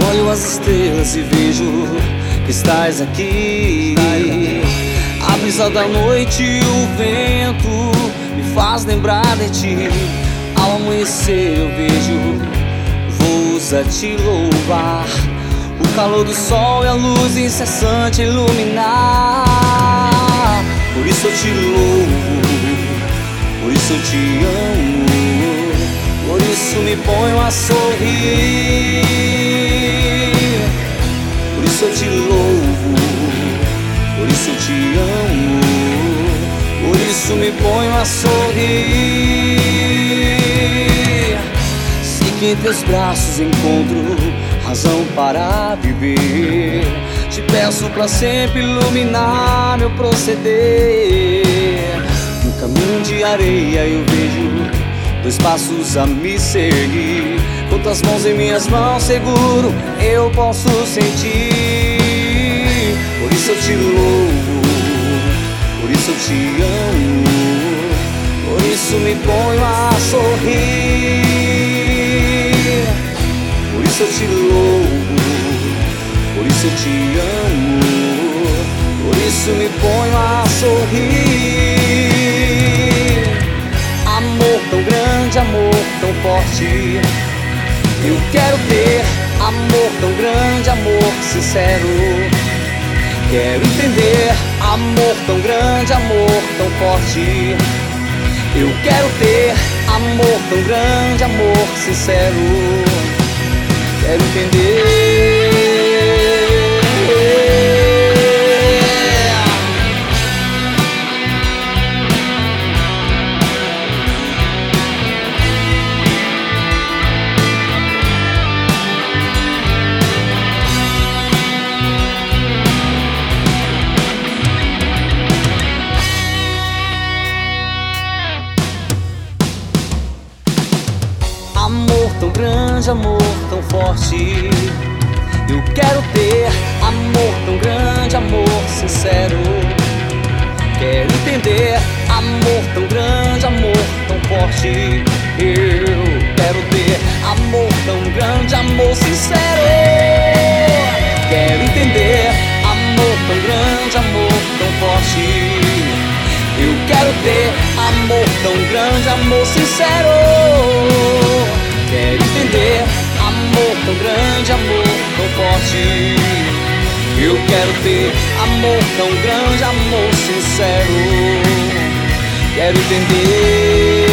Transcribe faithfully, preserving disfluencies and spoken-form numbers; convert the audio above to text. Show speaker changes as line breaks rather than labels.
Olho as estrelas e vejo que estás aqui. A brisa da noite e o vento me faz lembrar de ti. Ao amanhecer eu vejo voos a te louvar, o calor do sol e a luz incessante iluminar. Por isso eu te louvo, por isso eu te amo, por isso me ponho a sorrir. Por isso eu te louvo, por isso eu te amo, por isso me ponho a sorrir. Sei que em teus braços encontro razão para viver. Te peço pra sempre iluminar meu proceder. No caminho de areia eu vejo dois passos a me seguir. Com tuas mãos em minhas mãos seguro eu posso sentir. Por isso eu te louvo, por isso eu te amo, por isso me ponho a sorrir. Por isso eu te louvo, por isso eu te amo, por isso me ponho a sorrir. Amor tão grande, amor tão forte, eu quero ter. Amor tão grande, amor sincero, quero entender. Amor tão grande, amor tão forte, eu quero ter. Amor tão grande, amor sincero, quero entender. Amor tão grande, amor tão forte, eu quero ter. Amor tão grande, amor sincero, quero entender. Amor tão grande, amor tão forte, eu quero ter. Amor tão grande, amor sincero, quero entender. Amor tão grande, amor tão forte, eu quero ter. Amor tão grande, amor sincero, quero entender. Amor tão grande, amor tão forte, eu quero ter. Amor tão grande, amor sincero, quero entender.